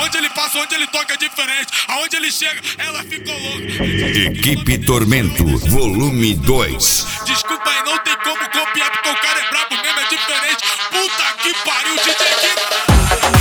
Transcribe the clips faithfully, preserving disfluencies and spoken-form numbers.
Aonde ele passa, onde ele toca é diferente. Aonde ele chega, ela ficou louca. Equipe Tormento, volume dois. Desculpa aí, não tem como copiar porque o cara é brabo mesmo, é diferente. Puta que pariu, D J Guina.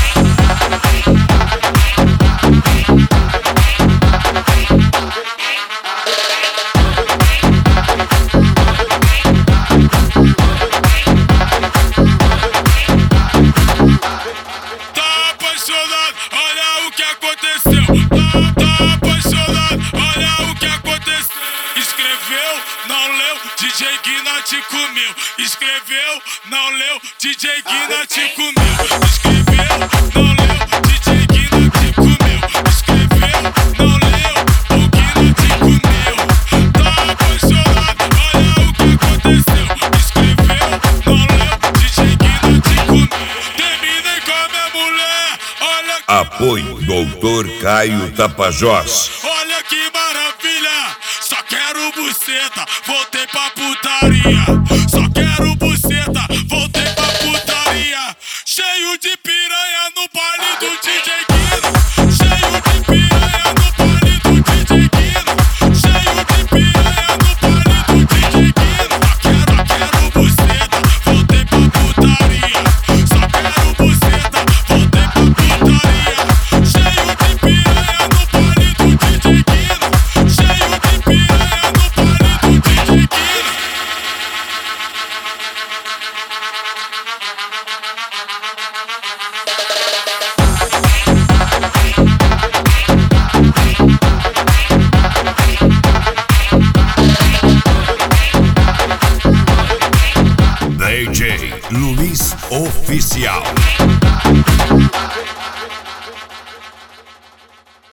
Tá apaixonado, olha o que aconteceu. Tá, tá apaixonado, olha o que aconteceu. Escreveu, não leu, D J Guina te comeu. Escreveu, não leu, D J Guina te comeu. Escreveu, não leu, D J Guina te comeu. Escreveu, não leu, o Guina te comeu. Tá apaixonado, olha o que aconteceu. Escreveu, não leu, D J Guina te comeu. Terminei com a minha mulher, olha que Apoio Doutor Caio Tapajós. olha que maravilha, só quero buceta, voltei pra putaria. Só quero buceta, voltei pra putaria. Cheio de piranha no baile do D J Guina. Cheio de piranha no baile do D J Guina. Cheio de piranha no baile do D J Guina. Só quero, só quero buceta, voltei pra putaria. Só quero buceta, voltei pra putaria. Cheio de piranha no baile do D J Guina. Cheio de piranha no baile do D J Guina. D J Luiz Oficial.